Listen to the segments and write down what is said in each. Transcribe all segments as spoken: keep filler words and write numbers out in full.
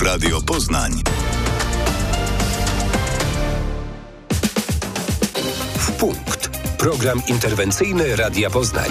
Radio Poznań. W punkt. Program interwencyjny Radia Poznań.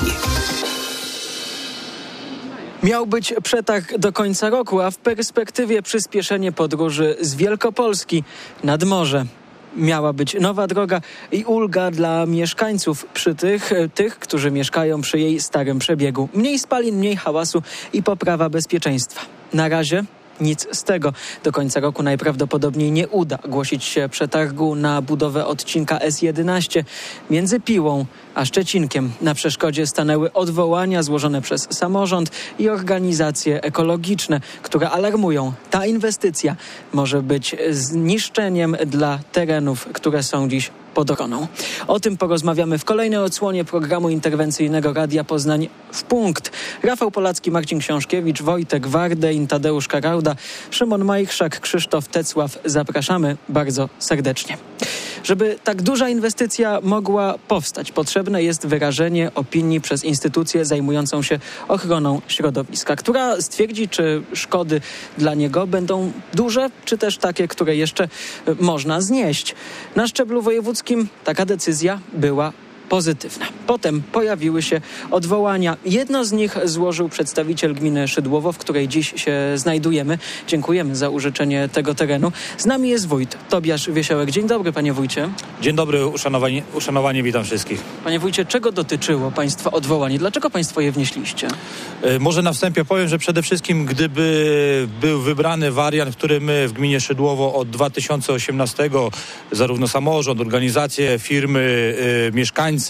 Miał być przetarg do końca roku, a w perspektywie przyspieszenie podróży z Wielkopolski nad morze. Miała być nowa droga i ulga dla mieszkańców przy tych, tych, którzy mieszkają przy jej starym przebiegu. Mniej spalin, mniej hałasu i poprawa bezpieczeństwa. Na razie nic z tego. Do końca roku najprawdopodobniej nie uda głosić się przetargu na budowę odcinka S jedenaście między Piłą a Szczecinkiem. Na przeszkodzie stanęły odwołania złożone przez samorząd i organizacje ekologiczne, które alarmują. Ta inwestycja może być zniszczeniem dla terenów, które są dziś pod ochroną. O tym porozmawiamy w kolejnej odsłonie programu interwencyjnego Radia Poznań w punkt. Rafał Polacki, Marcin Książkiewicz, Wojtek Wardein, Tadeusz Karauda, Szymon Majchrzak, Krzysztof Tecław. Zapraszamy bardzo serdecznie. Żeby tak duża inwestycja mogła powstać, potrzebne jest wyrażenie opinii przez instytucję zajmującą się ochroną środowiska, która stwierdzi, czy szkody dla niego będą duże, czy też takie, które jeszcze można znieść. Na szczeblu wojewódzkim taka decyzja była pozytywna. Potem pojawiły się odwołania. Jedno z nich złożył przedstawiciel gminy Szydłowo, w której dziś się znajdujemy. Dziękujemy za użyczenie tego terenu. Z nami jest wójt Tobiasz Wiesiołek. Dzień dobry, panie wójcie. Dzień dobry, uszanowanie, uszanowanie witam wszystkich. Panie wójcie, czego dotyczyło państwa odwołanie? Dlaczego państwo je wnieśliście? E, może na wstępie powiem, że przede wszystkim gdyby był wybrany wariant, który my w gminie Szydłowo od dwa tysiące osiemnastego, zarówno samorząd, organizacje, firmy, e, mieszkańcy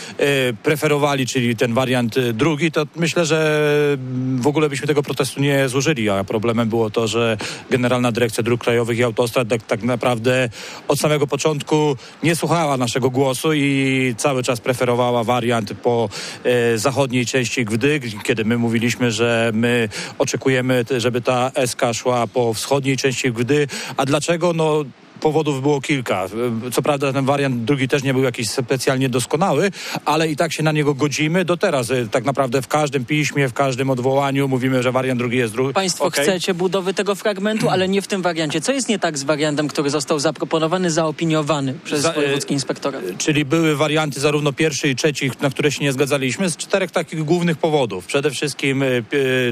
e, preferowali, czyli ten wariant drugi, to myślę, że w ogóle byśmy tego protestu nie złożyli, a problemem było to, że Generalna Dyrekcja Dróg Krajowych i Autostrad tak, tak naprawdę od samego początku nie słuchała naszego głosu i cały czas preferowała wariant po e, zachodniej części Gdy, kiedy my mówiliśmy, że my oczekujemy, żeby ta S K szła po wschodniej części Gdy. A dlaczego? No powodów było kilka. Co prawda ten wariant drugi też nie był jakiś specjalnie doskonały, ale i tak się na niego godzimy. Do teraz tak naprawdę w każdym piśmie, w każdym odwołaniu mówimy, że wariant drugi jest drugi. Państwo okay. Chcecie budowy tego fragmentu, ale nie w tym wariancie. Co jest nie tak z wariantem, który został zaproponowany, zaopiniowany przez Za, wojewódzki inspektorat? Czyli były warianty zarówno pierwszy i trzeci, na które się nie zgadzaliśmy, z czterech takich głównych powodów. Przede wszystkim y,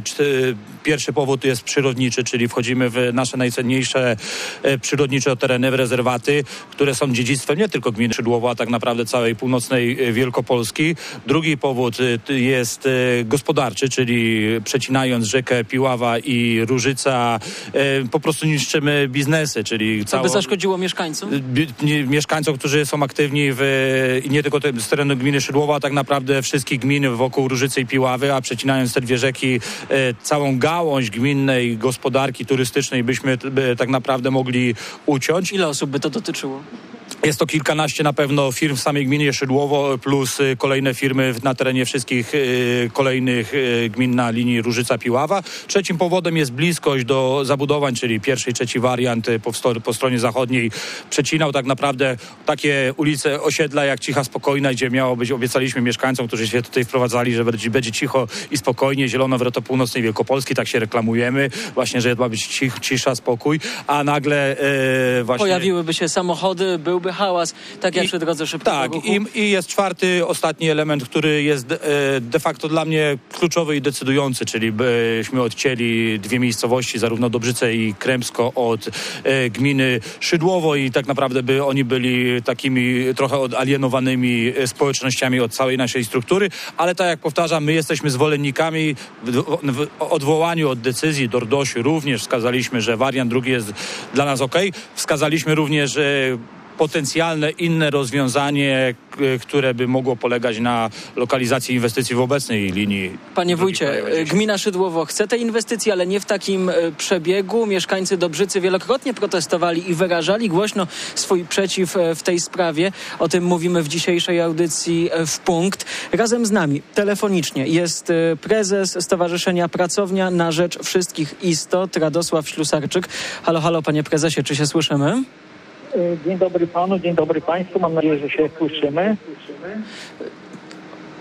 y, pierwszy powód jest przyrodniczy, czyli wchodzimy w nasze najcenniejsze y, przyrodnicze tereny, w rezerwaty, które są dziedzictwem nie tylko gminy Szydłowo, a tak naprawdę całej północnej Wielkopolski. Drugi powód jest gospodarczy, czyli przecinając rzekę Piława i Różyca, po prostu niszczymy biznesy, czyli Co by zaszkodziło mieszkańcom? Mieszkańcom, którzy są aktywni w, nie tylko te, z terenu gminy Szydłowo, a tak naprawdę wszystkich gmin wokół Różycy i Piławy, a przecinając te dwie rzeki, całą gałąź gminnej gospodarki turystycznej byśmy by tak naprawdę mogli uciąć. Ile osób by to dotyczyło? Jest to kilkanaście na pewno firm w samej gminie Szydłowo, plus y, kolejne firmy na terenie wszystkich y, kolejnych y, gmin na linii Różyca-Piława. Trzecim powodem jest bliskość do zabudowań, czyli pierwszy i trzeci wariant y, po, po stronie zachodniej przecinał tak naprawdę takie ulice, osiedla jak Cicha Spokojna, gdzie miało być, obiecaliśmy mieszkańcom, którzy się tutaj wprowadzali, że będzie, będzie cicho i spokojnie, zielono w reto północnej Wielkopolski, tak się reklamujemy, właśnie, że ma być cich, cisza, spokój, a nagle y, właśnie... Pojawiłyby się samochody, byłby hałas, tak jak I, przy drodze szybkiego Tak, ruchu. i, i jest czwarty, ostatni element, który jest de, de facto dla mnie kluczowy i decydujący, czyli byśmy odcięli dwie miejscowości, zarówno Dobrzyce i Kremsko od e, gminy Szydłowo i tak naprawdę by oni byli takimi trochę odalienowanymi społecznościami od całej naszej struktury, ale tak jak powtarzam, my jesteśmy zwolennikami w, w, w odwołaniu od decyzji Dordosiu również wskazaliśmy, że wariant drugi jest dla nas okej. Wskazaliśmy również, że potencjalne inne rozwiązanie, które by mogło polegać na lokalizacji inwestycji w obecnej linii. Panie wójcie, gmina Szydłowo chce tej inwestycji, ale nie w takim przebiegu. Mieszkańcy Dobrzycy wielokrotnie protestowali i wyrażali głośno swój przeciw w tej sprawie. O tym mówimy w dzisiejszej audycji w punkt. Razem z nami telefonicznie jest prezes Stowarzyszenia Pracownia na Rzecz Wszystkich Istot, Radosław Ślusarczyk. Halo, halo, panie prezesie, czy się słyszymy? Dzień dobry panu, dzień dobry państwu. Mam nadzieję, że się słyszymy.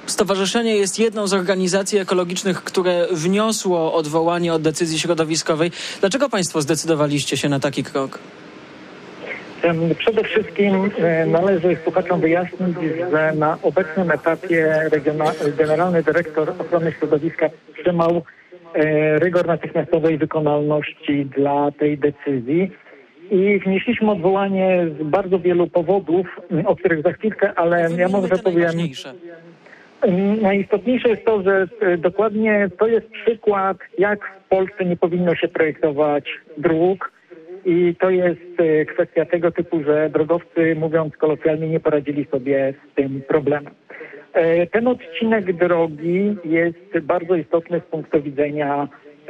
Stowarzyszenie jest jedną z organizacji ekologicznych, które wniosło odwołanie od decyzji środowiskowej. Dlaczego państwo zdecydowaliście się na taki krok? Przede wszystkim należy słuchaczom wyjaśnić, że na obecnym etapie generalny dyrektor ochrony środowiska wstrzymał rygor natychmiastowej wykonalności dla tej decyzji i wnieśliśmy odwołanie z bardzo wielu powodów, o których za chwilkę, ale ja może powiem... Najistotniejsze jest to, że dokładnie to jest przykład, jak w Polsce nie powinno się projektować dróg. I to jest kwestia tego typu, że drogowcy, mówiąc kolokwialnie, nie poradzili sobie z tym problemem. Ten odcinek drogi jest bardzo istotny z punktu widzenia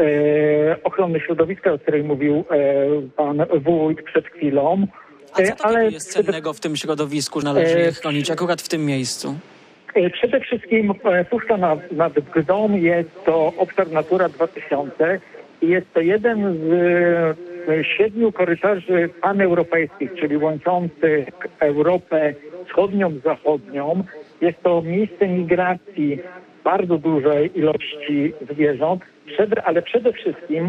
ochrony środowiska, o której mówił pan wójt przed chwilą. A co takiego ale jest cennego w tym środowisku, należy je chronić akurat w tym miejscu? Przede wszystkim Puszcza nad, nad Gdą jest to obszar Natura dwa tysiące i jest to jeden z siedmiu korytarzy paneuropejskich, czyli łączących Europę wschodnią z zachodnią. Jest to miejsce migracji bardzo dużej ilości zwierząt, ale przede wszystkim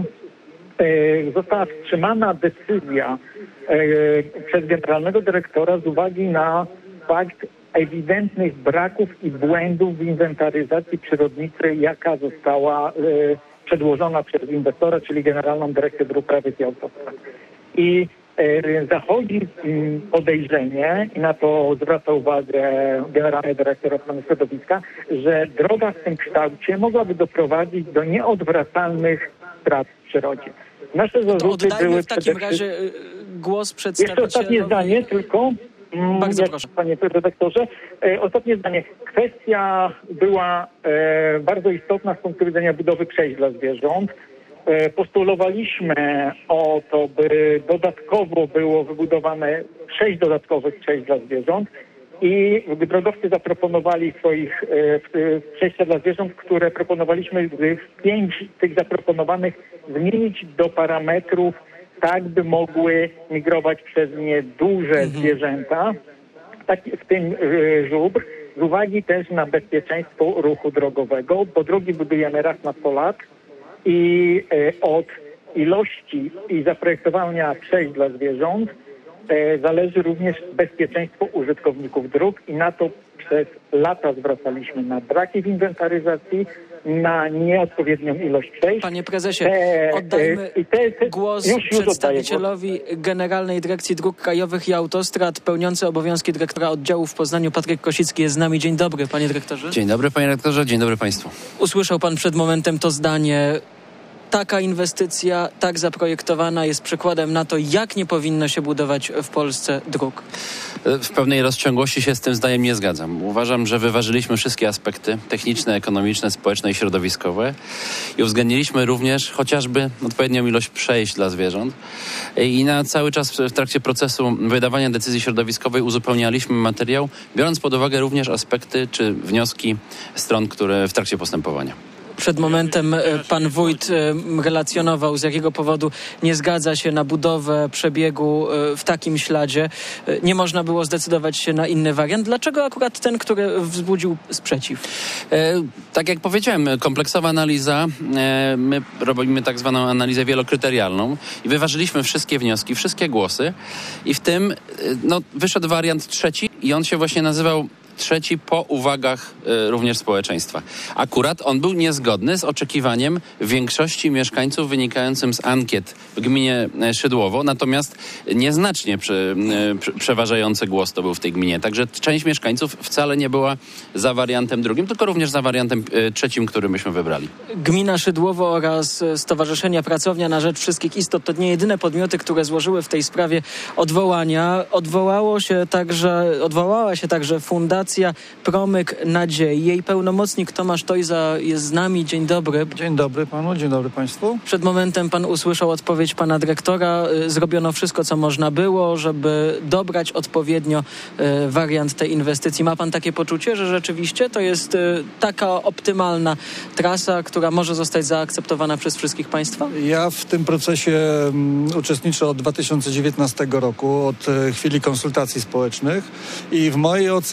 e, została wstrzymana decyzja e, przez generalnego dyrektora z uwagi na fakt ewidentnych braków i błędów w inwentaryzacji przyrodniczej, jaka została e, przedłożona przez inwestora, czyli Generalną Dyrekcję Dróg Krajowych i Autostrad. I e, zachodzi m, podejrzenie, i na to zwraca uwagę Generalny Dyrektor Ochrony Środowiska, że droga w tym kształcie mogłaby doprowadzić do nieodwracalnych strat w przyrodzie. Nasze zarzuty były w takim razie głos przedstawicielowi... Jeszcze ostatnie zdanie tylko. Bardzo jak, proszę. Panie redaktorze, e, ostatnie zdanie. Kwestia była e, bardzo istotna z punktu widzenia budowy przejść dla zwierząt. E, postulowaliśmy o to, by dodatkowo było wybudowane sześć dodatkowych przejść dla zwierząt i drogowcy zaproponowali swoich e, przejścia dla zwierząt, które proponowaliśmy z pięć tych zaproponowanych zmienić do parametrów, tak by mogły migrować przez nie duże mhm. zwierzęta, tak, w tym y, żubr, z uwagi też na bezpieczeństwo ruchu drogowego, bo drogi budujemy raz na sto lat i y, od ilości i zaprojektowania przejść dla zwierząt y, zależy również bezpieczeństwo użytkowników dróg i na to przez lata zwracaliśmy na braki w inwentaryzacji, na nieodpowiednią ilość przejść. Panie prezesie, te, oddajmy te, te, głos już, już przedstawicielowi głos. Generalnej Dyrekcji Dróg Krajowych i Autostrad, pełniący obowiązki dyrektora oddziału w Poznaniu. Patryk Kosicki jest z nami. Dzień dobry, panie dyrektorze. Dzień dobry, panie dyrektorze. Dzień dobry państwu. Usłyszał pan przed momentem to zdanie. Taka inwestycja, tak zaprojektowana jest przykładem na to, jak nie powinno się budować w Polsce dróg. W pewnej rozciągłości się z tym zdaniem nie zgadzam. Uważam, że wyważyliśmy wszystkie aspekty techniczne, ekonomiczne, społeczne i środowiskowe i uwzględniliśmy również chociażby odpowiednią ilość przejść dla zwierząt i na cały czas w trakcie procesu wydawania decyzji środowiskowej uzupełnialiśmy materiał, biorąc pod uwagę również aspekty czy wnioski stron, które w trakcie postępowania. Przed momentem pan wójt relacjonował, z jakiego powodu nie zgadza się na budowę przebiegu w takim śladzie. Nie można było zdecydować się na inny wariant. Dlaczego akurat ten, który wzbudził sprzeciw? E, tak jak powiedziałem, kompleksowa analiza, e, my robimy tak zwaną analizę wielokryterialną i wyważyliśmy wszystkie wnioski, wszystkie głosy i w tym no, wyszedł wariant trzeci i on się właśnie nazywał trzeci po uwagach y, również społeczeństwa. Akurat on był niezgodny z oczekiwaniem większości mieszkańców wynikającym z ankiet w gminie Szydłowo, natomiast nieznacznie przy, y, przy, przeważający głos to był w tej gminie. Także część mieszkańców wcale nie była za wariantem drugim, tylko również za wariantem y, trzecim, który myśmy wybrali. Gmina Szydłowo oraz Stowarzyszenia Pracownia na Rzecz Wszystkich Istot to nie jedyne podmioty, które złożyły w tej sprawie odwołania. Odwołało się także, odwołała się także Fundacja Promyk Nadziei. Jej pełnomocnik Tomasz Tojza jest z nami. Dzień dobry. Dzień dobry panu, dzień dobry państwu. Przed momentem pan usłyszał odpowiedź pana dyrektora. Zrobiono wszystko, co można było, żeby dobrać odpowiednio y, wariant tej inwestycji. Ma pan takie poczucie, że rzeczywiście to jest y, taka optymalna trasa, która może zostać zaakceptowana przez wszystkich państwa? Ja w tym procesie um, uczestniczę od dwa tysiące dziewiętnastego roku, od y, chwili konsultacji społecznych i w mojej ocenie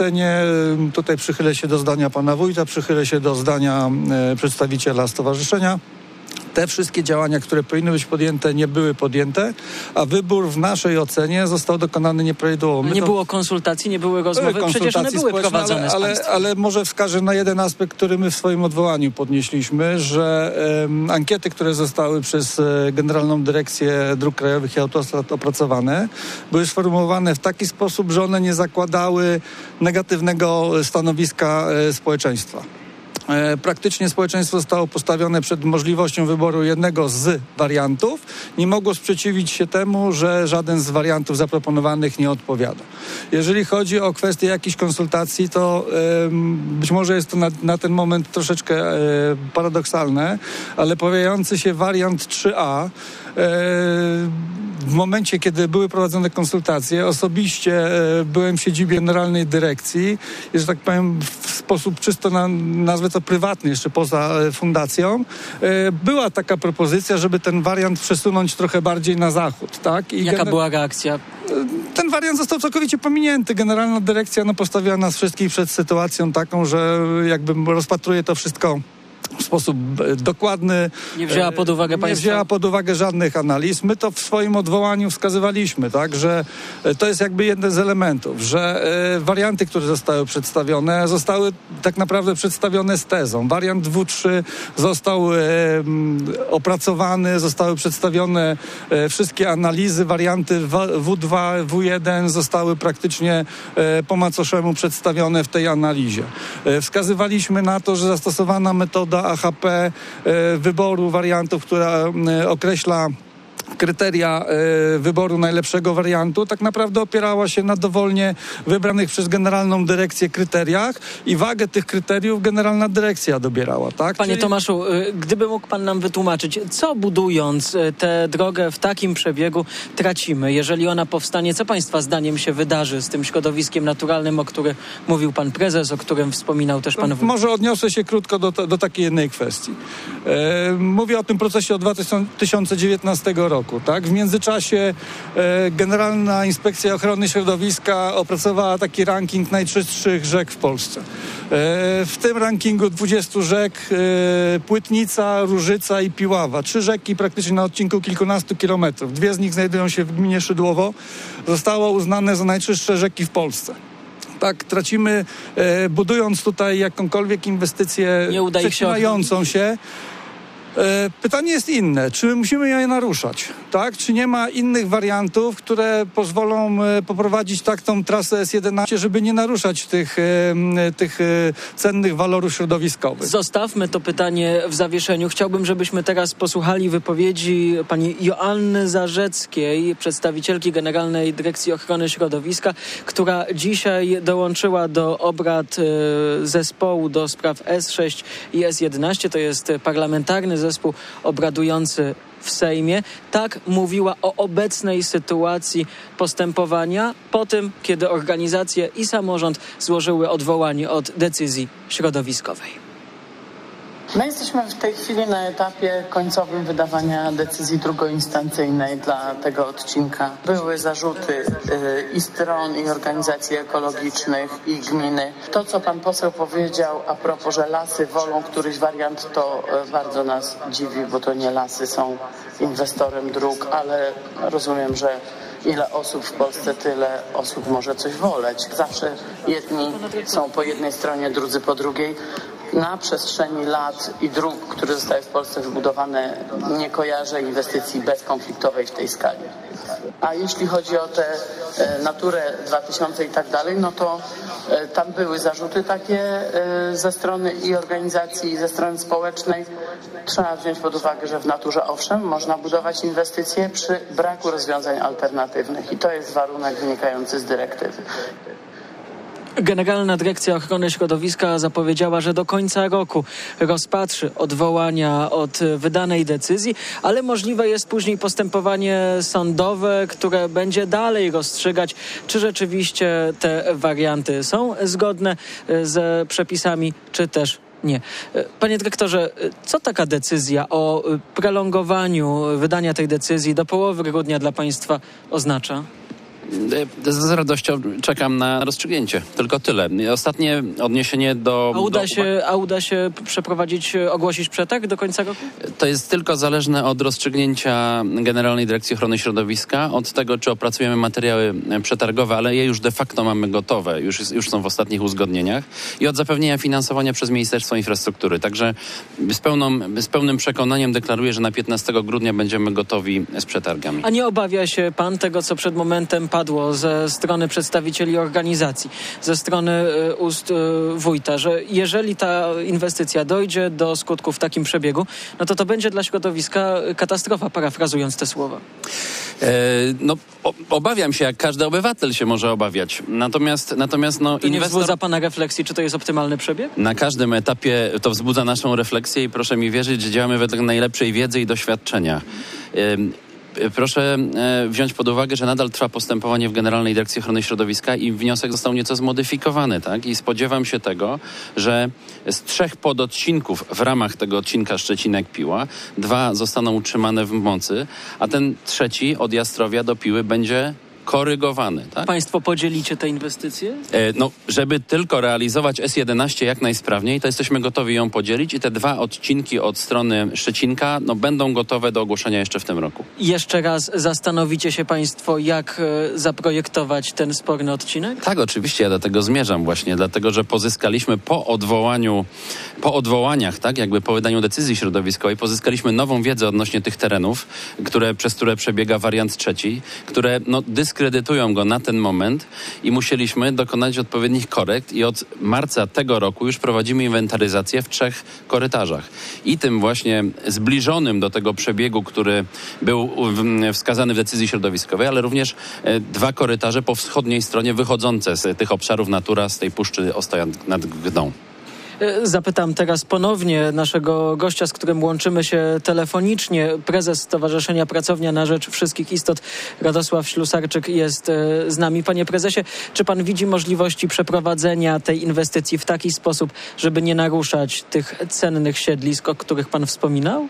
tutaj przychylę się do zdania pana wójta, przychylę się do zdania e, przedstawiciela stowarzyszenia. Te wszystkie działania, które powinny być podjęte, nie były podjęte, a wybór w naszej ocenie został dokonany nieprawidłowo. My nie to... było konsultacji, nie były rozmowy, były przecież one były prowadzone ale, ale, ale może wskażę na jeden aspekt, który my w swoim odwołaniu podnieśliśmy, że um, ankiety, które zostały przez e, Generalną Dyrekcję Dróg Krajowych i Autostrad opracowane, były sformułowane w taki sposób, że one nie zakładały negatywnego stanowiska e, społeczeństwa. Praktycznie społeczeństwo zostało postawione przed możliwością wyboru jednego z wariantów. Nie mogło sprzeciwić się temu, że żaden z wariantów zaproponowanych nie odpowiada. Jeżeli chodzi o kwestię jakichś konsultacji, to um, być może jest to na, na ten moment troszeczkę e, paradoksalne, ale pojawiający się wariant trzy A w momencie, kiedy były prowadzone konsultacje, osobiście byłem w siedzibie Generalnej Dyrekcji i, że tak powiem, w sposób czysto, na, nazwę to prywatny, jeszcze poza fundacją, była taka propozycja, żeby ten wariant przesunąć trochę bardziej na zachód. Tak? I Jaka gener- była reakcja? Ten wariant został całkowicie pominięty. Generalna Dyrekcja no, postawiła nas wszystkich przed sytuacją taką, że jakby rozpatruje to wszystko w sposób dokładny. Nie wzięła pod uwagę państwa? Nie wzięła pod uwagę żadnych analiz. My to w swoim odwołaniu wskazywaliśmy, tak, że to jest jakby jeden z elementów, że e, warianty, które zostały przedstawione, zostały tak naprawdę przedstawione z tezą. Wariant W trzy został e, opracowany, zostały przedstawione e, wszystkie analizy. Warianty W dwa, W jeden zostały praktycznie e, po macoszemu przedstawione w tej analizie. E, wskazywaliśmy na to, że zastosowana metoda A H P e, wyboru wariantów, która e, określa kryteria e, wyboru najlepszego wariantu, tak naprawdę opierała się na dowolnie wybranych przez Generalną Dyrekcję kryteriach i wagę tych kryteriów Generalna Dyrekcja dobierała. Tak? Panie Czyli... Tomaszu, y, gdyby mógł pan nam wytłumaczyć, co budując y, tę drogę w takim przebiegu tracimy, jeżeli ona powstanie, co państwa zdaniem się wydarzy z tym środowiskiem naturalnym, o którym mówił pan prezes, o którym wspominał też pan wójt? Może odniosę się krótko do, do takiej jednej kwestii. E, mówię o tym procesie od dwa tysiące dziewiętnastego roku. Tak? W międzyczasie e, Generalna Inspekcja Ochrony Środowiska opracowała taki ranking najczystszych rzek w Polsce. E, w tym rankingu dwudziestu rzek e, Płytnica, Różyca i Piława. Trzy rzeki praktycznie na odcinku kilkunastu kilometrów. Dwie z nich znajdują się w gminie Szydłowo. Zostało uznane za najczystsze rzeki w Polsce. Tak, tracimy, e, budując tutaj jakąkolwiek inwestycję przecinającą się. Pytanie jest inne, czy musimy je naruszać, tak? Czy nie ma innych wariantów, które pozwolą poprowadzić tak tą trasę S jedenaście, żeby nie naruszać tych, tych cennych walorów środowiskowych? Zostawmy to pytanie w zawieszeniu. Chciałbym, żebyśmy teraz posłuchali wypowiedzi pani Joanny Zarzeckiej, przedstawicielki Generalnej Dyrekcji Ochrony Środowiska, która dzisiaj dołączyła do obrad zespołu do spraw S sześć i S jedenaście. To jest parlamentarny zespół obradujący w Sejmie. Tak mówiła o obecnej sytuacji postępowania po tym, kiedy organizacje i samorząd złożyły odwołanie od decyzji środowiskowej. My jesteśmy w tej chwili na etapie końcowym wydawania decyzji drugoinstancyjnej dla tego odcinka. Były zarzuty y, i stron, i organizacji ekologicznych, i gminy. To, co pan poseł powiedział a propos, że lasy wolą któryś wariant, to y, bardzo nas dziwi, bo to nie lasy są inwestorem dróg, ale rozumiem, że ile osób w Polsce, tyle osób może coś woleć. Zawsze jedni są po jednej stronie, drudzy po drugiej. Na przestrzeni lat i dróg, które zostały w Polsce wybudowane, nie kojarzę inwestycji bezkonfliktowej w tej skali. A jeśli chodzi o tę e, Naturę dwa tysiące i tak dalej, no to e, tam były zarzuty takie e, ze strony i organizacji, i ze strony społecznej. Trzeba wziąć pod uwagę, że w naturze owszem, można budować inwestycje przy braku rozwiązań alternatywnych i to jest warunek wynikający z dyrektywy. Generalna Dyrekcja Ochrony Środowiska zapowiedziała, że do końca roku rozpatrzy odwołania od wydanej decyzji, ale możliwe jest później postępowanie sądowe, które będzie dalej rozstrzygać, czy rzeczywiście te warianty są zgodne z przepisami, czy też nie. Panie dyrektorze, co taka decyzja o prolongowaniu wydania tej decyzji do połowy grudnia dla państwa oznacza? Z radością czekam na rozstrzygnięcie. Tylko tyle. Ostatnie odniesienie do... A uda, do... się, a uda się przeprowadzić, ogłosić przetarg do końca roku? To jest tylko zależne od rozstrzygnięcia Generalnej Dyrekcji Ochrony Środowiska, od tego, czy opracujemy materiały przetargowe, ale je już de facto mamy gotowe, już, jest, już są w ostatnich uzgodnieniach, i od zapewnienia finansowania przez Ministerstwo Infrastruktury. Także z, pełną, z pełnym przekonaniem deklaruję, że na piętnastego grudnia będziemy gotowi z przetargami. A nie obawia się pan tego, co przed momentem padło ze strony przedstawicieli organizacji, ze strony y, ust y, wójta, że jeżeli ta inwestycja dojdzie do skutku w takim przebiegu, no to to będzie dla środowiska katastrofa, parafrazując te słowa? E, no, o, obawiam się, jak każdy obywatel się może obawiać. Natomiast, natomiast no, to nie inwestor... wzbudza pana refleksji, czy to jest optymalny przebieg? Na każdym etapie to wzbudza naszą refleksję i proszę mi wierzyć, że działamy wedle najlepszej wiedzy i doświadczenia. E, Proszę e, wziąć pod uwagę, że nadal trwa postępowanie w Generalnej Dyrekcji Ochrony Środowiska i wniosek został nieco zmodyfikowany, tak? I spodziewam się tego, że z trzech pododcinków w ramach tego odcinka Szczecinek-Piła dwa zostaną utrzymane w mocy, a ten trzeci od Jastrowia do Piły będzie korygowany. Tak? Państwo podzielicie te inwestycje? E, no, żeby tylko realizować S jedenaście jak najsprawniej, to jesteśmy gotowi ją podzielić i te dwa odcinki od strony Szczecinka no, będą gotowe do ogłoszenia jeszcze w tym roku. Jeszcze raz zastanowicie się państwo, jak e, zaprojektować ten sporny odcinek? Tak, oczywiście, ja do tego zmierzam właśnie, dlatego że pozyskaliśmy po odwołaniu, po odwołaniach, tak, jakby po wydaniu decyzji środowiskowej, pozyskaliśmy nową wiedzę odnośnie tych terenów, które, przez które przebiega wariant trzeci, które no, dyskredytują go na ten moment i musieliśmy dokonać odpowiednich korekt i od marca tego roku już prowadzimy inwentaryzację w trzech korytarzach. I tym właśnie zbliżonym do tego przebiegu, który był wskazany w decyzji środowiskowej, ale również dwa korytarze po wschodniej stronie wychodzące z tych obszarów Natura, z tej Puszczy Ostoja nad Gdą. Zapytam teraz ponownie naszego gościa, z którym łączymy się telefonicznie. Prezes Stowarzyszenia Pracownia na Rzecz Wszystkich Istot, Radosław Ślusarczyk, jest z nami. Panie prezesie, czy pan widzi możliwości przeprowadzenia tej inwestycji w taki sposób, żeby nie naruszać tych cennych siedlisk, o których pan wspominał?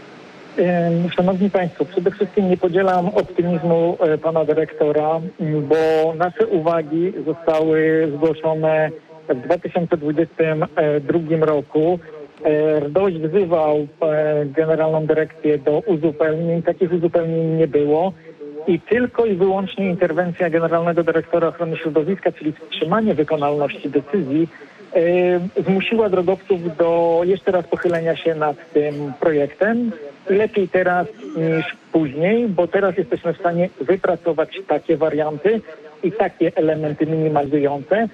Szanowni Państwo, przede wszystkim nie podzielam optymizmu pana dyrektora, bo nasze uwagi zostały zgłoszone w dwa tysiące dwudziestym drugim roku. RDOŚ wzywał Generalną Dyrekcję do uzupełnień. Takich uzupełnień nie było. I tylko i wyłącznie interwencja Generalnego Dyrektora Ochrony Środowiska, czyli wstrzymanie wykonalności decyzji, zmusiła drogowców do jeszcze raz pochylenia się nad tym projektem. Lepiej teraz niż później, bo teraz jesteśmy w stanie wypracować takie warianty i takie elementy minimalizujące,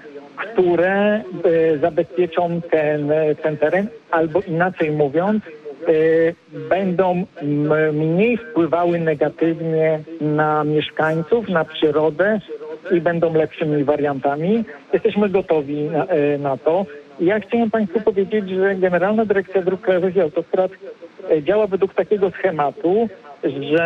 które y, zabezpieczą ten, ten teren, albo inaczej mówiąc, y, będą m, mniej wpływały negatywnie na mieszkańców, na przyrodę i będą lepszymi wariantami. Jesteśmy gotowi na, y, na to. Ja chciałem Państwu powiedzieć, że Generalna Dyrekcja Dróg Krajowych i Autostrad y, działa według takiego schematu, że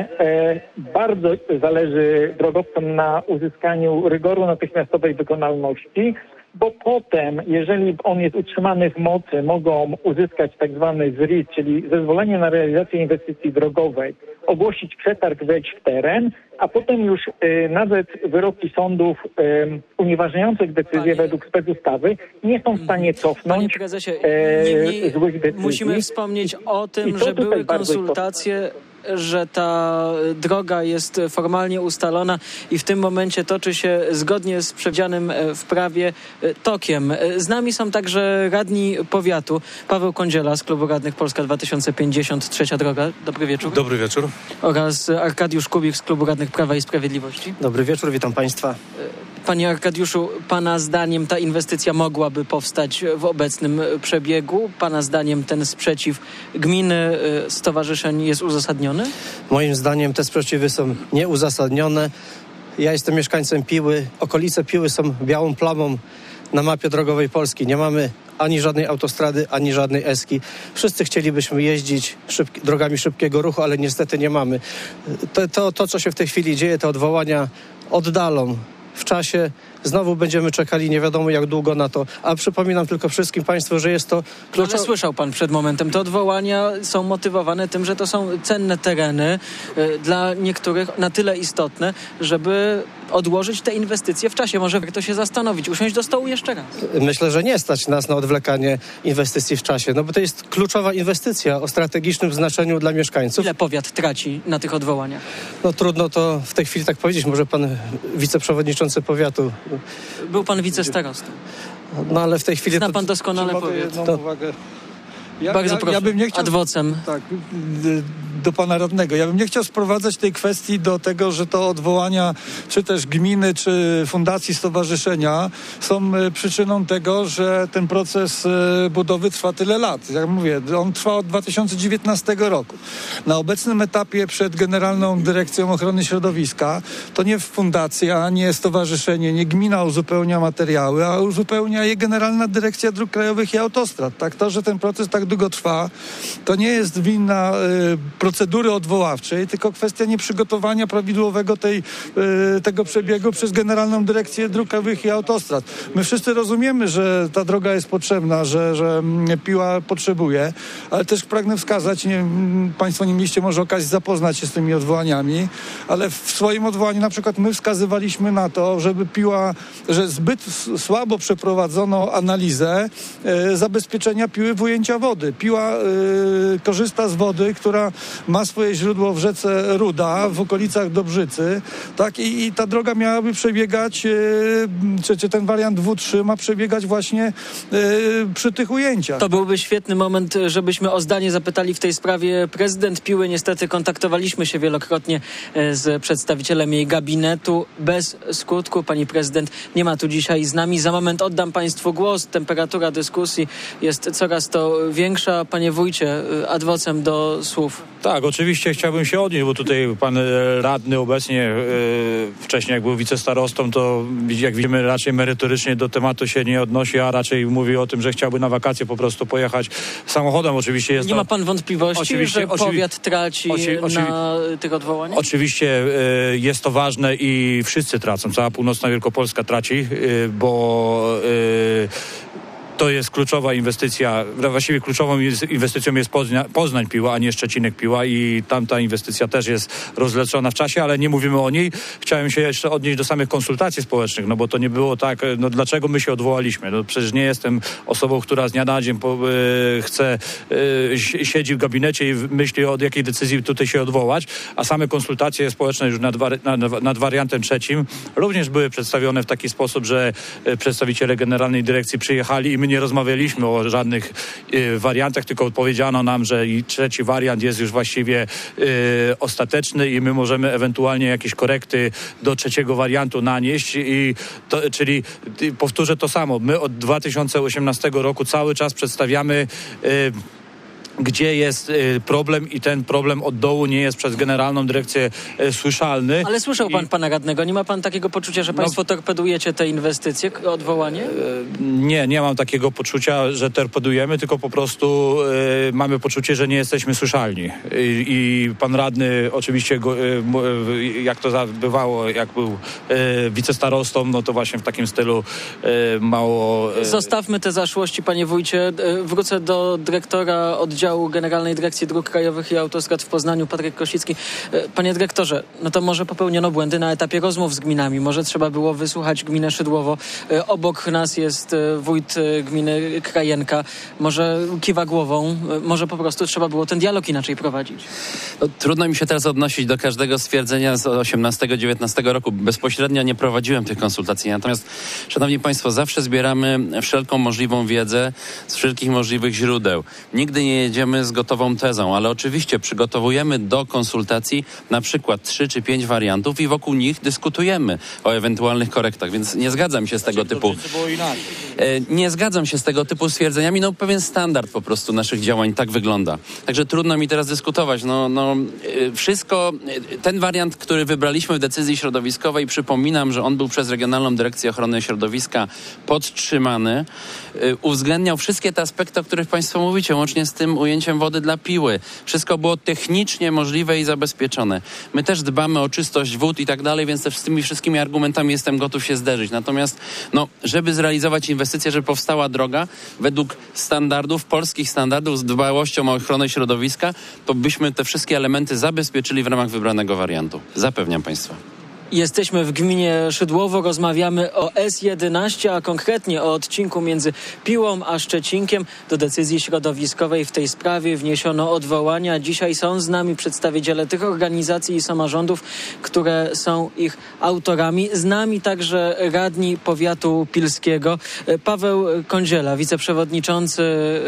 e, bardzo zależy drogowcom na uzyskaniu rygoru natychmiastowej wykonalności, bo potem, jeżeli on jest utrzymany w mocy, mogą uzyskać tak zwany Z R I D, czyli zezwolenie na realizację inwestycji drogowej, ogłosić przetarg, wejść w teren, a potem już e, nawet wyroki sądów e, unieważniających decyzje Panie... według specustawy nie są w stanie cofnąć Panie prezesie, e, niemniej złych decyzji. Musimy wspomnieć o tym, że były konsultacje, że ta droga jest formalnie ustalona i w tym momencie toczy się zgodnie z przewidzianym w prawie tokiem. Z nami są także radni powiatu. Paweł Kądziela z Klubu Radnych Polska dwa tysiące pięćdziesiąt, Trzecia Droga. Dobry wieczór. Dobry wieczór. Oraz Arkadiusz Kubik z Klubu Radnych Prawa i Sprawiedliwości. Dobry wieczór, witam Państwa. Panie Arkadiuszu, pana zdaniem ta inwestycja mogłaby powstać w obecnym przebiegu? Pana zdaniem ten sprzeciw gminy, stowarzyszeń jest uzasadniony? Moim zdaniem te sprzeciwy są nieuzasadnione. Ja jestem mieszkańcem Piły. Okolice Piły są białą plamą na mapie drogowej Polski. Nie mamy ani żadnej autostrady, ani żadnej eski. Wszyscy chcielibyśmy jeździć szybki, drogami szybkiego ruchu, ale niestety nie mamy. To, to, to, co się w tej chwili dzieje, te odwołania oddalą w czasie. Znowu będziemy czekali nie wiadomo jak długo na to. A przypominam tylko wszystkim Państwu, że jest to kluczowe. Ale słyszał Pan przed momentem, te odwołania są motywowane tym, że to są cenne tereny y, dla niektórych na tyle istotne, żeby odłożyć te inwestycje w czasie. Może warto się zastanowić, usiąść do stołu jeszcze raz. Myślę, że nie stać nas na odwlekanie inwestycji w czasie, no bo to jest kluczowa inwestycja o strategicznym znaczeniu dla mieszkańców. Ile powiat traci na tych odwołaniach? No trudno to w tej chwili tak powiedzieć. Może pan wiceprzewodniczący powiatu. Był pan wicestarostą. No ale w tej chwili... Zna pan to, doskonale powiat. Jedną To... uwagę. Ja, Bardzo ja, proszę, ja bym nie chciał, adwocem. Tak, do pana radnego. Ja bym nie chciał sprowadzać tej kwestii do tego, że to odwołania czy też gminy, czy fundacji, stowarzyszenia są przyczyną tego, że ten proces budowy trwa tyle lat. Jak mówię, on trwa od dwa tysiące dziewiętnastego roku. Na obecnym etapie przed Generalną Dyrekcją Ochrony Środowiska to nie fundacja, nie stowarzyszenie, nie gmina uzupełnia materiały, a uzupełnia je Generalna Dyrekcja Dróg Krajowych i Autostrad. Tak, to, że ten proces tak długo trwa, to nie jest wina y, procedury odwoławczej, tylko kwestia nieprzygotowania prawidłowego tej, y, tego przebiegu przez Generalną Dyrekcję Dróg Krajowych i Autostrad. My wszyscy rozumiemy, że ta droga jest potrzebna, że, że Piła potrzebuje, ale też pragnę wskazać, nie, państwo nie mieliście może okazji zapoznać się z tymi odwołaniami, ale w swoim odwołaniu na przykład my wskazywaliśmy na to, żeby Piła, że zbyt słabo przeprowadzono analizę y, zabezpieczenia Piły w ujęcia wody. Piła y, korzysta z wody, która ma swoje źródło w rzece Ruda, w okolicach Dobrzycy, tak, i, i ta droga miałaby przebiegać, y, czy, czy ten wariant W trzy ma przebiegać właśnie y, przy tych ujęciach. To byłby świetny moment, żebyśmy o zdanie zapytali w tej sprawie prezydent Piły. Niestety kontaktowaliśmy się wielokrotnie z przedstawicielem jej gabinetu. Bez skutku. Pani prezydent nie ma tu dzisiaj z nami. Za moment oddam państwu głos. Temperatura dyskusji jest coraz to większa. Panie wójcie, adwocem do słów. Tak, oczywiście chciałbym się odnieść, bo tutaj pan radny obecnie, yy, wcześniej jak był wicestarostą, to jak widzimy raczej merytorycznie do tematu się nie odnosi, a raczej mówi o tym, że chciałby na wakacje po prostu pojechać samochodem. Oczywiście jest Nie to... ma pan wątpliwości, oczywiście, że oczywi... powiat traci oczy... Oczy... na tych odwołaniach? Oczywiście yy, jest to ważne i wszyscy tracą. Cała północna Wielkopolska traci, yy, bo... Yy, To jest kluczowa inwestycja, właściwie kluczową inwestycją jest Poznań, Poznań Piła, a nie Szczecinek Piła i tamta inwestycja też jest rozlecona w czasie, ale nie mówimy o niej. Chciałem się jeszcze odnieść do samych konsultacji społecznych, no bo to nie było tak, no dlaczego my się odwołaliśmy? No przecież nie jestem osobą, która z dnia na dzień po, y, chce, y, siedzi w gabinecie i myśli, od jakiej decyzji tutaj się odwołać, a same konsultacje społeczne już nad, wari- nad, nad wariantem trzecim również były przedstawione w taki sposób, że przedstawiciele Generalnej Dyrekcji przyjechali i my nie rozmawialiśmy o żadnych y, wariantach, tylko powiedziano nam, że i trzeci wariant jest już właściwie y, ostateczny i my możemy ewentualnie jakieś korekty do trzeciego wariantu nanieść. I to, czyli y, powtórzę to samo. My od dwa tysiące osiemnastego roku cały czas przedstawiamy y, gdzie jest y, problem i ten problem od dołu nie jest przez Generalną Dyrekcję y, słyszalny. Ale słyszał pan I... pana radnego. Nie ma pan takiego poczucia, że państwo no, torpedujecie te inwestycje, odwołanie? Y, nie, nie mam takiego poczucia, że torpedujemy, tylko po prostu y, mamy poczucie, że nie jesteśmy słyszalni. I, i pan radny oczywiście, go, y, y, jak to bywało, jak był y, wicestarostą, no to właśnie w takim stylu y, mało... Y... Zostawmy te zaszłości, panie wójcie. Y, wrócę do dyrektora oddziału Generalnej Dyrekcji Dróg Krajowych i Autostrad w Poznaniu, Patryk Kosicki. Panie dyrektorze, no to może popełniono błędy na etapie rozmów z gminami. Może trzeba było wysłuchać gminę Szydłowo. Obok nas jest wójt gminy Krajenka. Może kiwa głową. Może po prostu trzeba było ten dialog inaczej prowadzić. No, trudno mi się teraz odnosić do każdego stwierdzenia z osiemnastego dziewiętnastego roku. Bezpośrednio nie prowadziłem tych konsultacji. Natomiast, szanowni państwo, zawsze zbieramy wszelką możliwą wiedzę z wszelkich możliwych źródeł. Nigdy nie jedziemy z gotową tezą, ale oczywiście przygotowujemy do konsultacji na przykład trzy czy pięć wariantów i wokół nich dyskutujemy o ewentualnych korektach, więc nie zgadzam się z tego typu nie zgadzam się z tego typu stwierdzeniami, no pewien standard po prostu naszych działań tak wygląda. Także trudno mi teraz dyskutować. No, no wszystko, ten wariant, który wybraliśmy w decyzji środowiskowej, przypominam, że on był przez Regionalną Dyrekcję Ochrony Środowiska podtrzymany, uwzględniał wszystkie te aspekty, o których państwo mówicie, łącznie z tym ujęciem wody dla Piły. Wszystko było technicznie możliwe i zabezpieczone. My też dbamy o czystość wód i tak dalej, więc też z tymi wszystkimi argumentami jestem gotów się zderzyć. Natomiast, no, żeby zrealizować inwestycję, żeby powstała droga według standardów, polskich standardów z dbałością o ochronę środowiska, to byśmy te wszystkie elementy zabezpieczyli w ramach wybranego wariantu. Zapewniam państwa. Jesteśmy w gminie Szydłowo, rozmawiamy o S jedenaście, a konkretnie o odcinku między Piłą a Szczecinkiem. Do decyzji środowiskowej w tej sprawie wniesiono odwołania. Dzisiaj są z nami przedstawiciele tych organizacji i samorządów, które są ich autorami. Z nami także radni powiatu pilskiego. Paweł Kądziela, wiceprzewodniczący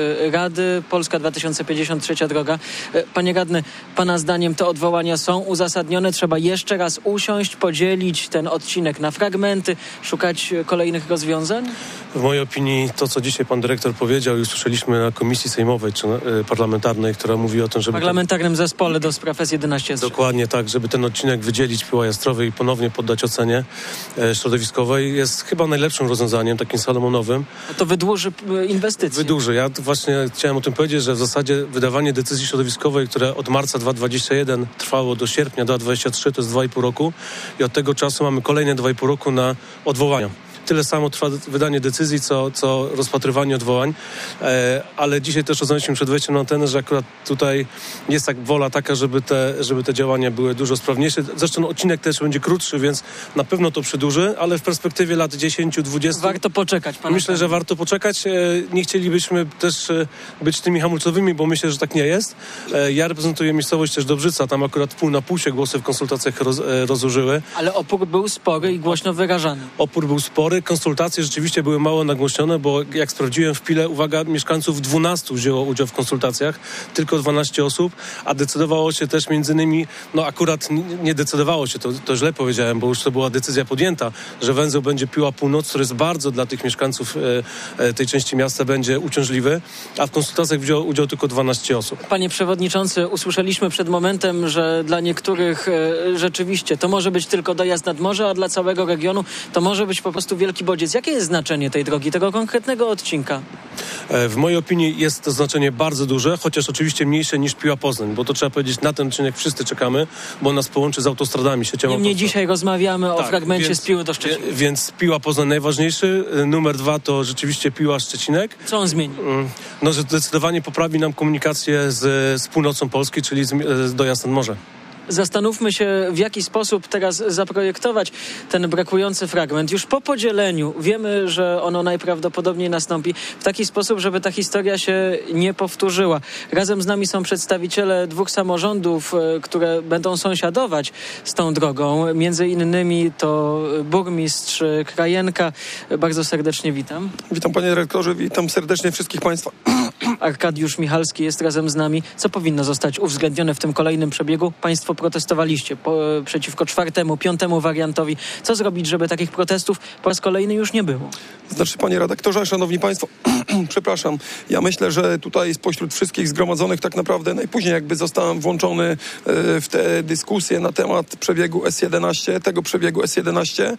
Rady Polska dwa tysiące pięćdziesiąt, Trzecia Droga. Panie radny, pana zdaniem te odwołania są uzasadnione? Trzeba jeszcze raz usiąść, podzielić ten odcinek na fragmenty, szukać kolejnych rozwiązań? W mojej opinii to, co dzisiaj pan dyrektor powiedział i usłyszeliśmy na komisji sejmowej czy y, parlamentarnej, która mówi o tym, żeby... W parlamentarnym zespole do spraw S jedenaście. Dokładnie tak, żeby ten odcinek wydzielić Piła Jastrowej i ponownie poddać ocenie e, środowiskowej, jest chyba najlepszym rozwiązaniem, takim salomonowym. A to wydłuży inwestycje. Wydłuży. Ja właśnie chciałem o tym powiedzieć, że w zasadzie wydawanie decyzji środowiskowej, które od marca dwa tysiące dwudziestego pierwszego trwało do sierpnia dwa tysiące dwudziestego trzeciego, to jest dwa i pół roku i od tego czasu mamy kolejne dwa i pół roku na odwołania. Tyle samo trwa wydanie decyzji, co, co rozpatrywanie odwołań, e, ale dzisiaj też rozmawialiśmy przed wejściem na antenę, że akurat tutaj jest tak wola taka, żeby te, żeby te działania były dużo sprawniejsze. Zresztą odcinek też będzie krótszy, więc na pewno to przedłuży, ale w perspektywie lat dziesięć do dwudziestu... Warto poczekać. Myślę, że warto poczekać. E, nie chcielibyśmy też e, być tymi hamulcowymi, bo myślę, że tak nie jest. E, ja reprezentuję miejscowość też Dobrzyca, tam akurat pół na pół się głosy w konsultacjach roz, e, rozłożyły. Ale opór był spory i głośno wyrażany. Opór był spory. Konsultacje rzeczywiście były mało nagłośnione, bo jak sprawdziłem w Pile, uwaga, mieszkańców dwunastu wzięło udział w konsultacjach, tylko dwanaście osób, a decydowało się też między innymi, no akurat nie decydowało się, to, to źle powiedziałem, bo już to była decyzja podjęta, że węzeł będzie Piła Północ, który jest bardzo dla tych mieszkańców e, e, tej części miasta będzie uciążliwy, a w konsultacjach wzięło udział tylko dwanaście osób. Panie przewodniczący, usłyszeliśmy przed momentem, że dla niektórych e, rzeczywiście to może być tylko dojazd nad morze, a dla całego regionu to może być po prostu wielki bodziec. Jakie jest znaczenie tej drogi, tego konkretnego odcinka? W mojej opinii jest to znaczenie bardzo duże, chociaż oczywiście mniejsze niż Piła-Poznań, bo to trzeba powiedzieć, na ten odcinek wszyscy czekamy, bo on nas połączy z autostradami. Niemniej dzisiaj rozmawiamy tak, o fragmencie więc, z Piły do Szczecina. Więc Piła-Poznań najważniejszy. Numer dwa to rzeczywiście Piła-Szczecinek. Co on zmieni? No, że zdecydowanie poprawi nam komunikację z, z północą Polski, czyli z, z dojazd nad morze. Zastanówmy się, w jaki sposób teraz zaprojektować ten brakujący fragment. Już po podzieleniu wiemy, że ono najprawdopodobniej nastąpi w taki sposób, żeby ta historia się nie powtórzyła. Razem z nami są przedstawiciele dwóch samorządów, które będą sąsiadować z tą drogą. Między innymi to burmistrz Krajenka. Bardzo serdecznie witam. Witam panie dyrektorze, witam serdecznie wszystkich państwa. Arkadiusz Michalski jest razem z nami. Co powinno zostać uwzględnione w tym kolejnym przebiegu? Państwo protestowaliście po, przeciwko czwartemu, piątemu wariantowi. Co zrobić, żeby takich protestów po raz kolejny już nie było? Znaczy, panie redaktorze, szanowni państwo, przepraszam, ja myślę, że tutaj spośród wszystkich zgromadzonych tak naprawdę najpóźniej jakby zostałem włączony w te dyskusje na temat przebiegu S jedenaście, tego przebiegu S jedenaście,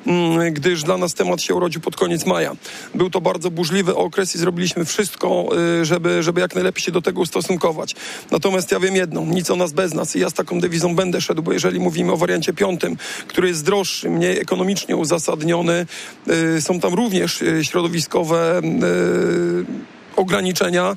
gdyż dla nas temat się urodził pod koniec maja. Był to bardzo burzliwy okres i zrobiliśmy wszystko, żeby, żeby jak najlepiej się do tego ustosunkować. Natomiast ja wiem jedno, nic o nas bez nas i ja z taką dewizą będę szedł, bo jeżeli mówimy o wariancie piątym, który jest droższy, mniej ekonomicznie uzasadniony, y, są tam również y, środowiskowe y, ograniczenia.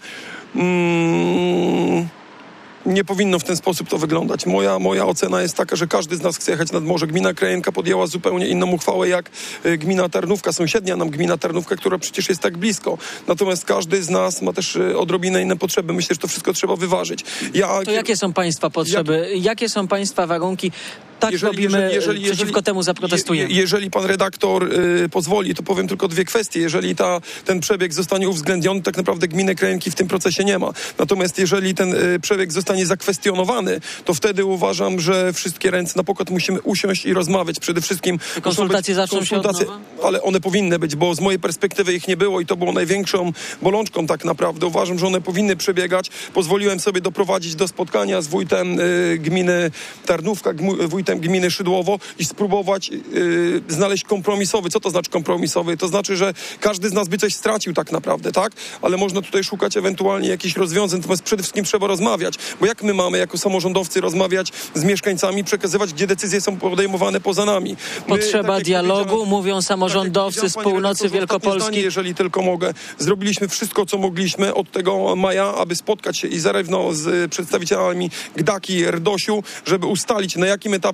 Mm, Nie powinno w ten sposób to wyglądać. Moja, moja ocena jest taka, że każdy z nas chce jechać nad morze. Gmina Krajenka podjęła zupełnie inną uchwałę jak y, gmina Tarnówka, sąsiednia nam gmina Tarnówka, która przecież jest tak blisko. Natomiast każdy z nas ma też y, odrobinę inne potrzeby. Myślę, że to wszystko trzeba wyważyć. Ja, to jakie są państwa potrzeby? Jak... Jakie są państwa warunki? Tak jeżeli, robimy, jeżeli, jeżeli, przeciwko jeżeli, temu zaprotestujemy. Je, jeżeli pan redaktor y, pozwoli, to powiem tylko dwie kwestie. Jeżeli ta, ten przebieg zostanie uwzględniony, tak naprawdę gminy Krajenki w tym procesie nie ma. Natomiast jeżeli ten y, przebieg zostanie zakwestionowany, to wtedy uważam, że wszystkie ręce na pokład musimy usiąść i rozmawiać. Przede wszystkim konsultacje zaczną konsultacje, się od nowa? Ale one powinny być, bo z mojej perspektywy ich nie było i to było największą bolączką tak naprawdę. Uważam, że one powinny przebiegać. Pozwoliłem sobie doprowadzić do spotkania z wójtem y, gminy Tarnówka, gm, wójtem gminy Szydłowo i spróbować yy, znaleźć kompromisowy. Co to znaczy kompromisowy? To znaczy, że każdy z nas by coś stracił tak naprawdę, tak? Ale można tutaj szukać ewentualnie jakichś rozwiązań, natomiast przede wszystkim trzeba rozmawiać, bo jak my mamy jako samorządowcy rozmawiać z mieszkańcami, przekazywać, gdzie decyzje są podejmowane poza nami. My, Potrzeba tak dialogu, mówią samorządowcy tak z północy Wielkopolski. Zdanie, jeżeli tylko mogę. Zrobiliśmy wszystko, co mogliśmy od tego maja, aby spotkać się i zarówno z przedstawicielami Gdaki, R D O S-u, żeby ustalić, na jakim etapie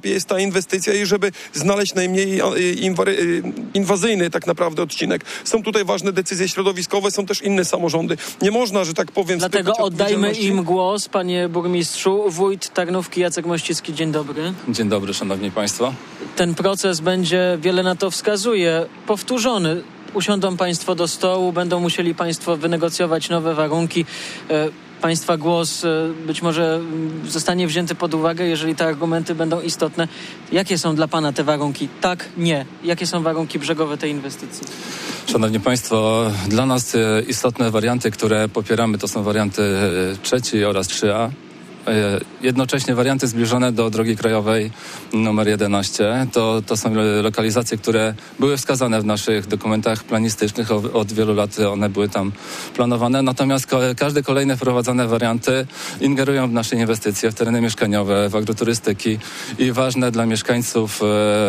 etapie jest ta inwestycja i żeby znaleźć najmniej inwary, inwazyjny tak naprawdę odcinek. Są tutaj ważne decyzje środowiskowe, są też inne samorządy. Nie można, że tak powiem... Dlatego oddajmy im głos, panie burmistrzu. Wójt Tarnówki Jacek Mościcki, dzień dobry. Dzień dobry, szanowni państwo. Ten proces będzie, wiele na to wskazuje, powtórzony. Usiądą państwo do stołu, będą musieli państwo wynegocjować nowe warunki. Państwa głos być może zostanie wzięty pod uwagę, jeżeli te argumenty będą istotne. Jakie są dla pana te warunki? Tak, nie. Jakie są warunki brzegowe tej inwestycji? Szanowni państwo, dla nas istotne warianty, które popieramy, to są warianty trzeci oraz trzy A. Jednocześnie warianty zbliżone do drogi krajowej numer jedenaście. To, to są lokalizacje, które były wskazane w naszych dokumentach planistycznych. Od wielu lat one były tam planowane. Natomiast ko- każde kolejne wprowadzane warianty ingerują w nasze inwestycje, w tereny mieszkaniowe, w agroturystyki i ważne dla mieszkańców e,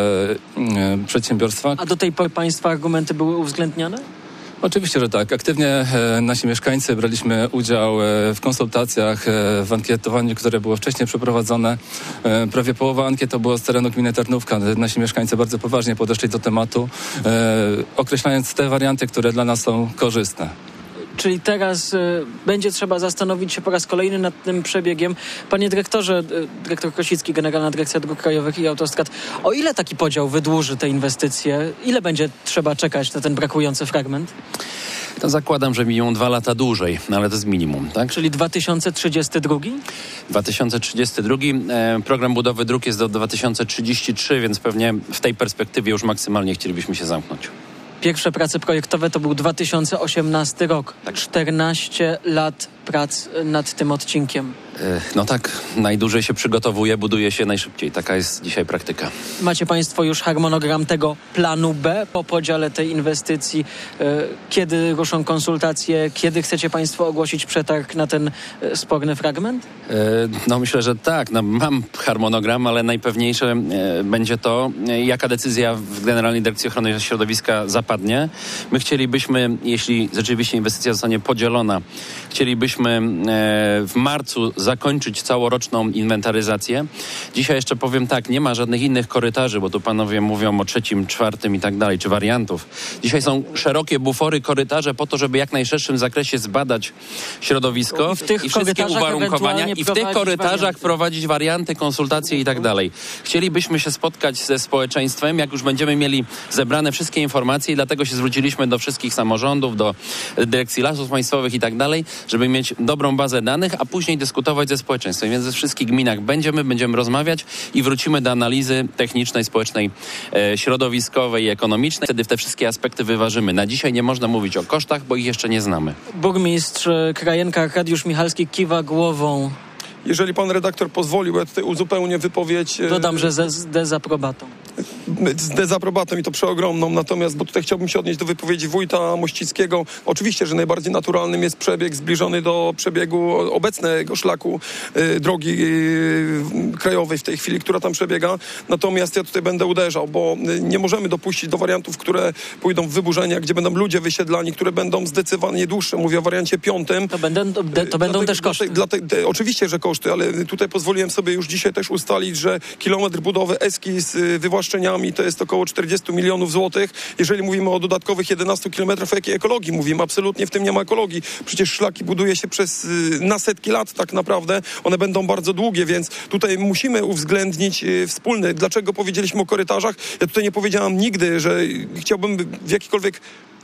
e, przedsiębiorstwa. A do tej pory państwa argumenty były uwzględniane? Oczywiście, że tak. Aktywnie e, nasi mieszkańcy braliśmy udział e, w konsultacjach, e, w ankietowaniu, które było wcześniej przeprowadzone. E, prawie połowa ankiet to było z terenu gminy Tarnówka. Nasi mieszkańcy bardzo poważnie podeszli do tematu, e, określając te warianty, które dla nas są korzystne. Czyli teraz y, będzie trzeba zastanowić się po raz kolejny nad tym przebiegiem. Panie dyrektorze, y, dyrektor Krosicki, Generalna Dyrekcja Dróg Krajowych i Autostrad, o ile taki podział wydłuży te inwestycje? Ile będzie trzeba czekać na ten brakujący fragment? To zakładam, że miną dwa lata dłużej, no ale to jest minimum, tak? Czyli dwa tysiące trzydziesty drugi? dwa tysiące trzydziesty drugi. E, program budowy dróg jest do dwa tysiące trzydziesty trzeci, więc pewnie w tej perspektywie już maksymalnie chcielibyśmy się zamknąć. Pierwsze prace projektowe to był dwa tysiące osiemnasty rok. Tak. czternaście lat prac nad tym odcinkiem. No tak, najdłużej się przygotowuje, buduje się najszybciej. Taka jest dzisiaj praktyka. Macie państwo już harmonogram tego planu B po podziale tej inwestycji? Kiedy ruszą konsultacje? Kiedy chcecie państwo ogłosić przetarg na ten sporny fragment? No myślę, że tak. No, mam harmonogram, ale najpewniejsze będzie to, jaka decyzja w Generalnej Dyrekcji Ochrony Środowiska zapadnie. My chcielibyśmy, jeśli rzeczywiście inwestycja zostanie podzielona, chcielibyśmy w marcu zakończyć całoroczną inwentaryzację. Dzisiaj jeszcze powiem tak, nie ma żadnych innych korytarzy, bo tu panowie mówią o trzecim, czwartym i tak dalej, czy wariantów. Dzisiaj są szerokie bufory, korytarze po to, żeby jak najszerszym zakresie zbadać środowisko i, i wszystkie uwarunkowania i w tych korytarzach warianty. prowadzić warianty, konsultacje i tak dalej. Chcielibyśmy się spotkać ze społeczeństwem, jak już będziemy mieli zebrane wszystkie informacje i dlatego się zwróciliśmy do wszystkich samorządów, do Dyrekcji Lasów Państwowych i tak dalej, żeby mieć dobrą bazę danych, a później dyskutować ze społeczeństwem. Więc we wszystkich gminach będziemy, będziemy rozmawiać i wrócimy do analizy technicznej, społecznej, e, środowiskowej i ekonomicznej. Wtedy te wszystkie aspekty wyważymy. Na dzisiaj nie można mówić o kosztach, bo ich jeszcze nie znamy. Burmistrz Krajenka Arkadiusz Michalski kiwa głową. Jeżeli pan redaktor pozwolił, ja tutaj uzupełnię wypowiedź... Dodam, że ze, z dezaprobatą. Z dezaprobatą i to przeogromną, natomiast, bo tutaj chciałbym się odnieść do wypowiedzi wójta Mościckiego. Oczywiście, że najbardziej naturalnym jest przebieg zbliżony do przebiegu obecnego szlaku y, drogi y, krajowej w tej chwili, która tam przebiega. Natomiast ja tutaj będę uderzał, bo y, nie możemy dopuścić do wariantów, które pójdą w wyburzenia, gdzie będą ludzie wysiedlani, które będą zdecydowanie dłuższe. Mówię o wariancie piątym. To będą, to, to będą dlatego, też koszty. Dlatego, dlatego, oczywiście, że koszty, ale tutaj pozwoliłem sobie już dzisiaj też ustalić, że kilometr budowy eski z y, wywłaszczeniami to jest około czterdzieści milionów złotych. Jeżeli mówimy o dodatkowych jedenastu kilometrach, o jakiej ekologii mówimy? Absolutnie w tym nie ma ekologii. Przecież szlaki buduje się przez y, na setki lat tak naprawdę. One będą bardzo długie, więc tutaj musimy uwzględnić y, wspólny. Dlaczego powiedzieliśmy o korytarzach? Ja tutaj nie powiedziałam nigdy, że chciałbym w jakikolwiek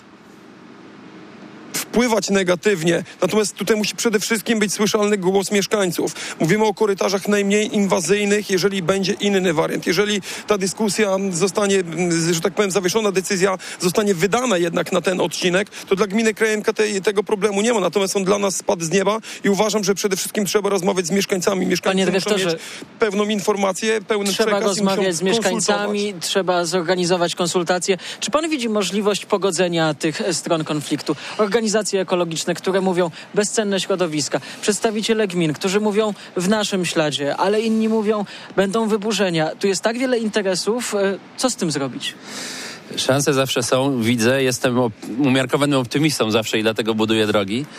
wpływać negatywnie. Natomiast tutaj musi przede wszystkim być słyszalny głos mieszkańców. Mówimy o korytarzach najmniej inwazyjnych, jeżeli będzie inny wariant. Jeżeli ta dyskusja zostanie, że tak powiem, zawieszona decyzja zostanie wydana jednak na ten odcinek, to dla gminy Krajenka tej, tego problemu nie ma. Natomiast on dla nas spadł z nieba i uważam, że przede wszystkim trzeba rozmawiać z mieszkańcami. Mieszkańcy muszą mieć pewną informację, pełny trzeba przekaz rozmawiać z mieszkańcami, trzeba zorganizować konsultacje. Czy pan widzi możliwość pogodzenia tych stron konfliktu? Organizacje ekologiczne, które mówią bezcenne środowiska, przedstawiciele gmin, którzy mówią w naszym śladzie, ale inni mówią będą wyburzenia. Tu jest tak wiele interesów. Co z tym zrobić? Szanse zawsze są, widzę, jestem umiarkowanym optymistą zawsze i dlatego buduję drogi.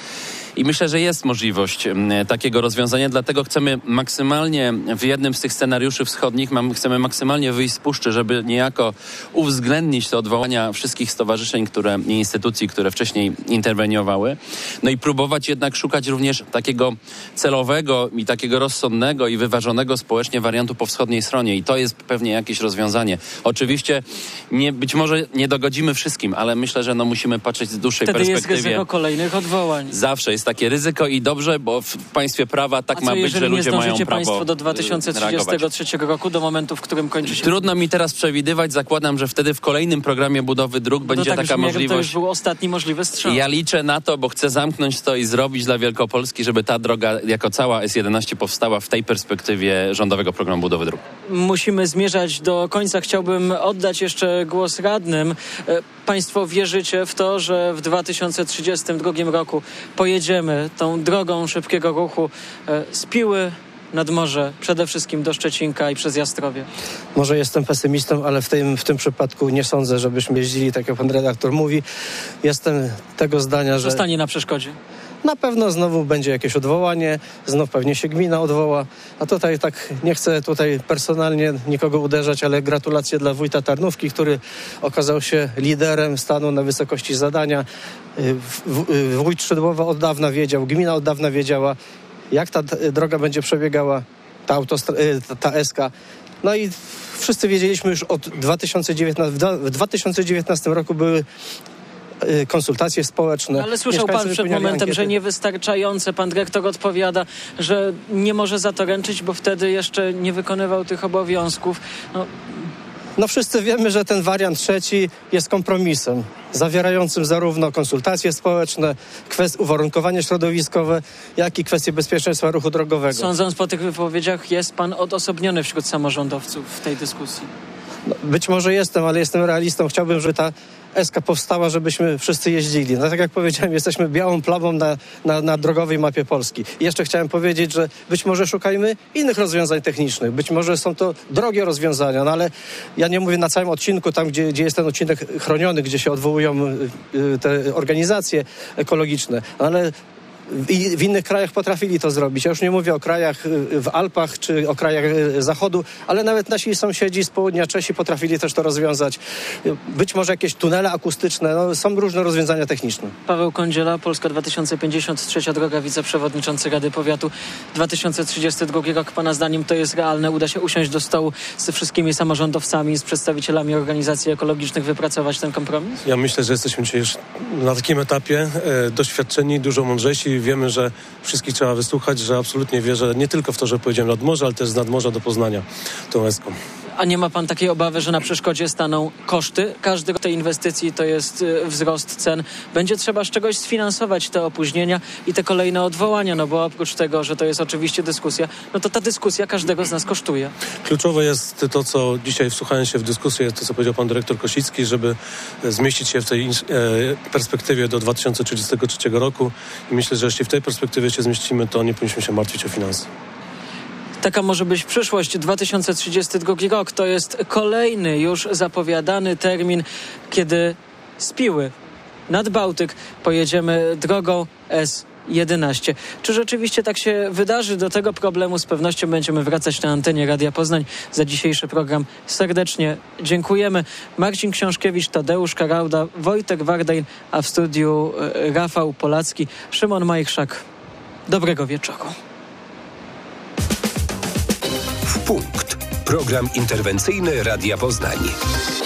I myślę, że jest możliwość takiego rozwiązania, dlatego chcemy maksymalnie w jednym z tych scenariuszy wschodnich, mam, chcemy maksymalnie wyjść z puszczy, żeby niejako uwzględnić te odwołania wszystkich stowarzyszeń które, i instytucji, które wcześniej interweniowały. No i próbować jednak szukać również takiego celowego i takiego rozsądnego i wyważonego społecznie wariantu po wschodniej stronie. I to jest pewnie jakieś rozwiązanie. Oczywiście nie, być może nie dogodzimy wszystkim, ale myślę, że no musimy patrzeć z dłuższej Wtedy perspektywie. jest ryzyko kolejnych odwołań. Zawsze jest takie ryzyko i dobrze, bo w państwie prawa tak A co, ma być, że ludzie mają prawo nie państwo do dwa tysiące trzydziestego trzeciego roku, do momentu, w którym kończy się... Trudno mi teraz przewidywać. Zakładam, że wtedy w kolejnym programie budowy dróg będzie no tak, taka możliwość. To już był ostatni możliwy strzał. Ja liczę na to, bo chcę zamknąć to i zrobić dla Wielkopolski, żeby ta droga jako cała S jedenaście powstała w tej perspektywie rządowego programu budowy dróg. Musimy zmierzać do końca. Chciałbym oddać jeszcze głos radnym. Państwo wierzycie w to, że w dwa tysiące trzydziestym drugim roku pojedziemy tą drogą szybkiego ruchu z Piły nad morze, przede wszystkim do Szczecinka i przez Jastrowie? Może jestem pesymistą, ale w tym, w tym przypadku nie sądzę, żebyśmy jeździli, tak jak pan redaktor mówi. Jestem tego zdania, że... Zostanie na przeszkodzie. Na pewno znowu będzie jakieś odwołanie, znów pewnie się gmina odwoła. A tutaj tak nie chcę tutaj personalnie nikogo uderzać, ale gratulacje dla wójta Tarnówki, który okazał się liderem, stanął na wysokości zadania. Wójt Szydłowa od dawna wiedział, gmina od dawna wiedziała, jak ta droga będzie przebiegała, ta, autostra- ta S K. No i wszyscy wiedzieliśmy już od dwa tysiące dziewiętnastego, w dwa tysiące dziewiętnastym roku były konsultacje społeczne. Ale słyszał pan przed momentem, ankiety. Że niewystarczające. Pan dyrektor odpowiada, że nie może za to ręczyć, bo wtedy jeszcze nie wykonywał tych obowiązków. No. No wszyscy wiemy, że ten wariant trzeci jest kompromisem, zawierającym zarówno konsultacje społeczne, kwestie uwarunkowania środowiskowe, jak i kwestie bezpieczeństwa ruchu drogowego. Sądząc po tych wypowiedziach, jest pan odosobniony wśród samorządowców w tej dyskusji. No, być może jestem, ale jestem realistą. Chciałbym, żeby ta S K powstała, żebyśmy wszyscy jeździli. No tak jak powiedziałem, jesteśmy białą plamą na, na, na drogowej mapie Polski. I jeszcze chciałem powiedzieć, że być może szukajmy innych rozwiązań technicznych. Być może są to drogie rozwiązania, no ale ja nie mówię na całym odcinku, tam gdzie, gdzie jest ten odcinek chroniony, gdzie się odwołują y, te organizacje ekologiczne, ale I w innych krajach potrafili to zrobić. Ja już nie mówię o krajach w Alpach czy o krajach Zachodu, ale nawet nasi sąsiedzi z południa, Czesi, potrafili też to rozwiązać. Być może jakieś tunele akustyczne, no, są różne rozwiązania techniczne. Paweł Kądziela, Polska dwa tysiące pięćdziesiąt, trzecia droga, wiceprzewodniczący Rady Powiatu. dwa tysiące trzydziesty drugi rok, pana zdaniem to jest realne? Uda się usiąść do stołu ze wszystkimi samorządowcami, z przedstawicielami organizacji ekologicznych, wypracować ten kompromis? Ja myślę, że jesteśmy dzisiaj już na takim etapie e, doświadczeni, dużo mądrzejsi. Wiemy, że wszystkich trzeba wysłuchać, że absolutnie wierzę nie tylko w to, że pojedziemy nad morze, ale też z nadmorza do Poznania tą eską. A nie ma pan takiej obawy, że na przeszkodzie staną koszty? Każdy tej inwestycji to jest wzrost cen. Będzie trzeba z czegoś sfinansować te opóźnienia i te kolejne odwołania, no bo oprócz tego, że to jest oczywiście dyskusja, no to ta dyskusja każdego z nas kosztuje. Kluczowe jest to, co dzisiaj wsłuchając się w dyskusję, to co powiedział pan dyrektor Kosicki, żeby zmieścić się w tej e, perspektywie do dwa tysiące trzydziestego trzeciego roku i myślę, że jeśli w tej perspektywie się zmieścimy, to nie powinniśmy się martwić o finanse. Taka może być przyszłość. dwa tysiące trzydziesty drugi rok to jest kolejny już zapowiadany termin, kiedy z Piły nad Bałtyk pojedziemy drogą S jedenaście. Czy rzeczywiście tak się wydarzy? Do tego problemu z pewnością będziemy wracać na antenie Radia Poznań. Za dzisiejszy program serdecznie dziękujemy. Marcin Książkiewicz, Tadeusz Karauda, Wojtek Wardejn, a w studiu Rafał Polacki, Szymon Majchrzak. Dobrego wieczoru. W punkt. Program interwencyjny Radia Poznań.